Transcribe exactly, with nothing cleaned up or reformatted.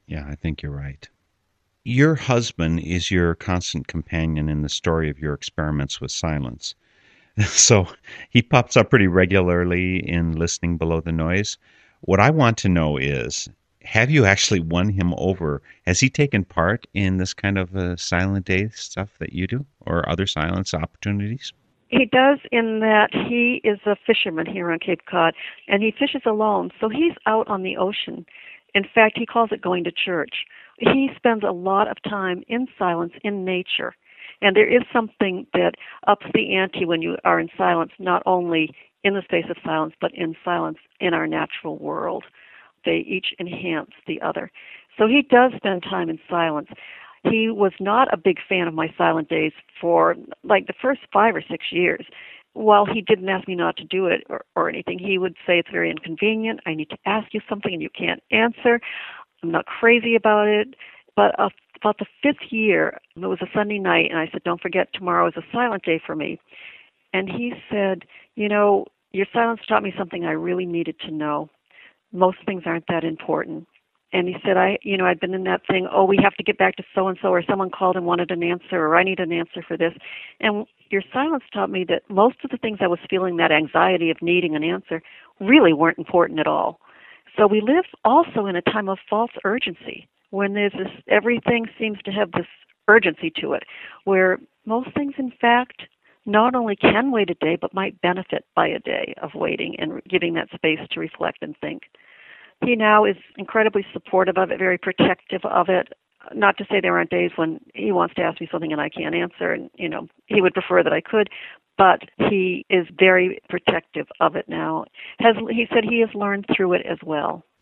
Yeah, I think you're right. Your husband is your constant companion in the story of your experiments with silence. So he pops up pretty regularly in Listening Below the Noise. What I want to know is, have you actually won him over? Has he taken part in this kind of uh, silent day stuff that you do, or other silence opportunities? He does, in that he is a fisherman here on Cape Cod, and he fishes alone, so he's out on the ocean. In fact, he calls it going to church. He spends a lot of time in silence in nature. And there is something that ups the ante when you are in silence, not only in the space of silence, but in silence in our natural world. They each enhance the other. So he does spend time in silence. He was not a big fan of my silent days for like the first five or six years. While he didn't ask me not to do it or, or anything, he would say it's very inconvenient. I need to ask you something and you can't answer. I'm not crazy about it. But uh, about the fifth year, it was a Sunday night, and I said, don't forget, tomorrow is a silent day for me. And he said, you know, your silence taught me something I really needed to know. Most things aren't that important. And he said, I, you know, I'd been in that thing, oh, we have to get back to so-and-so, or someone called and wanted an answer, or I need an answer for this. And your silence taught me that most of the things I was feeling, that anxiety of needing an answer, really weren't important at all. So we live also in a time of false urgency, when there's this, everything seems to have this urgency to it, where most things, in fact, not only can wait a day, but might benefit by a day of waiting and giving that space to reflect and think. He now is incredibly supportive of it, very protective of it. Not to say there aren't days when he wants to ask me something and I can't answer, and, you know, he would prefer that I could, but he is very protective of it now. Has He said he has learned through it as well.